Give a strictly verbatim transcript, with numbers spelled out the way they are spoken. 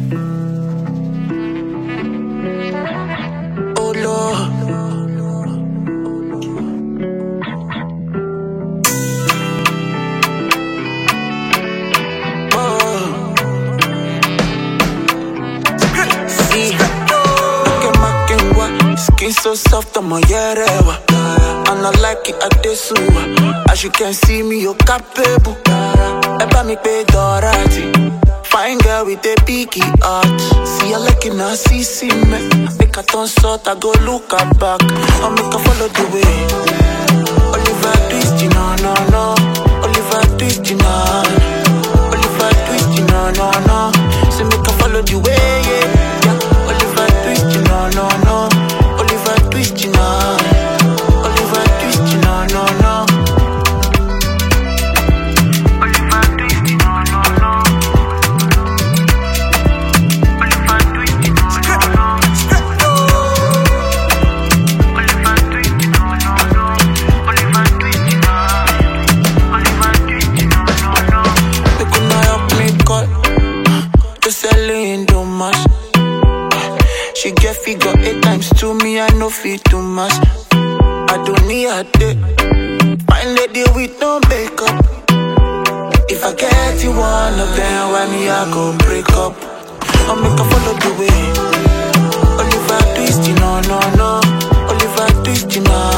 Oh Lord. Skin so soft, I'm a yerewa. And I like it at the sewer. As you can see me, you're capable. Eba mi pe dorati. Fine girl with a picky heart. See, I like it now, see, see me. Make a turn sort, I go look her back. I make her follow the way. Oliver Twist, you know, no, no. Oliver Twist, you know. Oliver Twist, you know, no, no. So make her follow the way, yeah. yeah. Oliver Twist, you know, no, no. Oliver Twist, you know. Oliver Twist, you know, no, no. Oliver Twist, you know, no, no. Oliver Twist, you know, no, no. Oliver Twist, you know, no, no. Oliver Twist, you know. Oliver Twist, you know, no, no. They could not help me cut. To sell in too much. She get figure eight times to me, I no fit too much. I don't need a day. Fine lady with no makeup. If I get you one of them, why me I go break up? I'll make her follow the way. Oliver Twist, you know, no, no. Oliver Twist, you know.